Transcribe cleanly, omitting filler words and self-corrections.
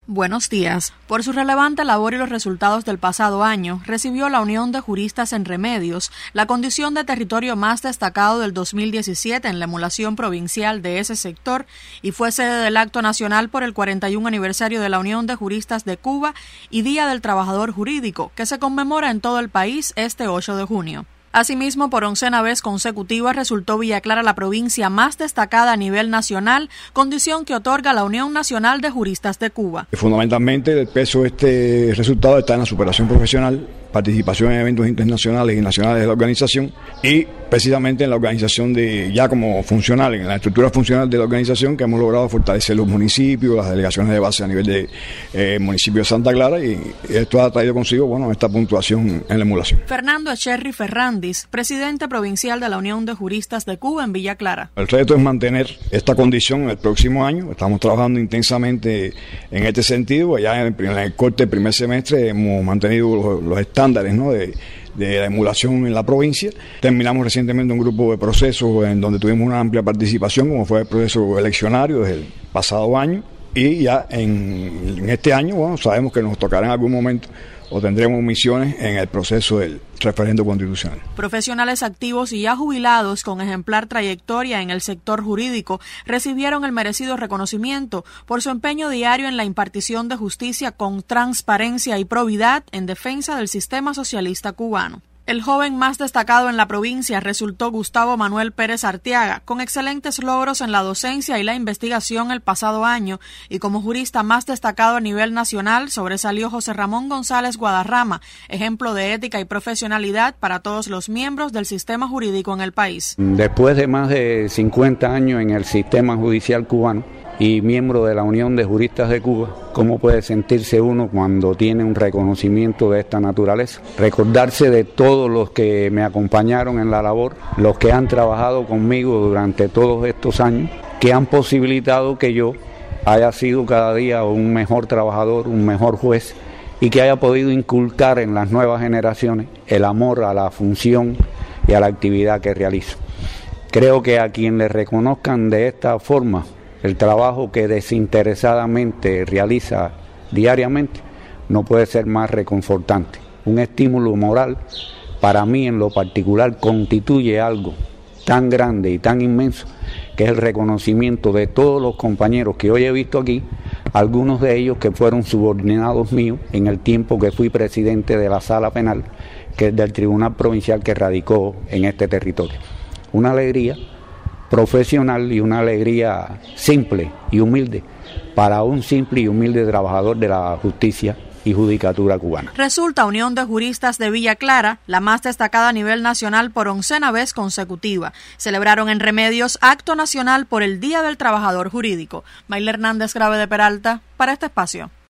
Buenos días. Por su relevante labor y los resultados del pasado año, recibió la Unión de Juristas en Remedios la condición de territorio más destacado del 2017 en la emulación provincial de ese sector y fue sede del acto nacional por el 41 aniversario de la Unión de Juristas de Cuba y Día del Trabajador Jurídico, que se conmemora en todo el país este 8 de junio. Asimismo, por 11ª vez consecutiva resultó Villa Clara la provincia más destacada a nivel nacional, condición que otorga la Unión Nacional de Juristas de Cuba. Fundamentalmente, el peso de este resultado está en la superación profesional, participación en eventos internacionales y nacionales de la organización y precisamente en la organización de ya como funcional, en la estructura funcional de la organización, que hemos logrado fortalecer los municipios, las delegaciones de base a nivel de municipio de Santa Clara, y esto ha traído consigo esta puntuación en la emulación. Fernando Echerry Ferrandis, presidente provincial de la Unión de Juristas de Cuba en Villa Clara. El reto es mantener esta condición el próximo año. Estamos trabajando intensamente en este sentido. Ya en el corte del primer semestre hemos mantenido los estándares, ¿no?, de la emulación en la provincia. Terminamos recientemente un grupo de procesos en donde tuvimos una amplia participación, como fue el proceso eleccionario desde el pasado año, y ya en este año, sabemos que nos tocará en algún momento o tendremos misiones en el proceso del referendo constitucional. Profesionales activos y ya jubilados con ejemplar trayectoria en el sector jurídico recibieron el merecido reconocimiento por su empeño diario en la impartición de justicia con transparencia y probidad en defensa del sistema socialista cubano. El joven más destacado en la provincia resultó Gustavo Manuel Pérez Arteaga, con excelentes logros en la docencia y la investigación el pasado año, y como jurista más destacado a nivel nacional sobresalió José Ramón González Guadarrama, ejemplo de ética y profesionalidad para todos los miembros del sistema jurídico en el país. Después de más de 50 años en el sistema judicial cubano y miembro de la Unión de Juristas de Cuba, ¿cómo puede sentirse uno cuando tiene un reconocimiento de esta naturaleza? Recordarse de todos los que me acompañaron en la labor, los que han trabajado conmigo durante todos estos años, que han posibilitado que yo haya sido cada día un mejor trabajador, un mejor juez, y que haya podido inculcar en las nuevas generaciones el amor a la función y a la actividad que realizo. Creo que a quien le reconozcan de esta forma el trabajo que desinteresadamente realiza diariamente no puede ser más reconfortante. Un estímulo moral, para mí en lo particular, constituye algo tan grande y tan inmenso, que es el reconocimiento de todos los compañeros que hoy he visto aquí, algunos de ellos que fueron subordinados míos en el tiempo que fui presidente de la Sala Penal, que es del Tribunal Provincial que radicó en este territorio. Una alegría profesional y una alegría simple y humilde para un simple y humilde trabajador de la justicia y judicatura cubana. Resulta Unión de Juristas de Villa Clara la más destacada a nivel nacional por 11ª vez consecutiva. Celebraron en Remedios acto nacional por el Día del Trabajador Jurídico. Mayla Hernández Grave de Peralta, para este espacio.